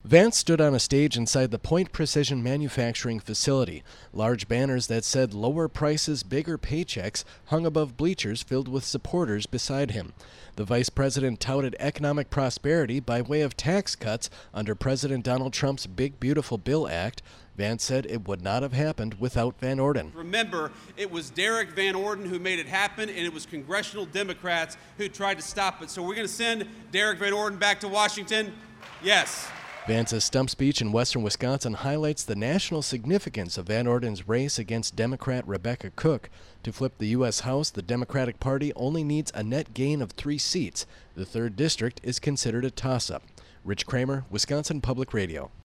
Vance stood on a stage inside the Point Precision Manufacturing facility. Large banners that said "Lower prices, bigger paychecks" hung above bleachers filled with supporters beside him. The vice president touted economic prosperity by way of tax cuts under President Donald Trump's Big Beautiful Bill Act. Vance said it would not have happened without Van Orden. Remember, it was Derek Van Orden who made it happen, and it was congressional Democrats who tried to stop it. So we're going to send Derek Van Orden back to Washington? Yes. Vance's stump speech in western Wisconsin highlights the national significance of Van Orden's race against Democrat Rebecca Cook. To flip the U.S. House, the Democratic Party only needs a net gain of 3 seats. The 3rd district is considered a toss-up. Rich Kramer, Wisconsin Public Radio.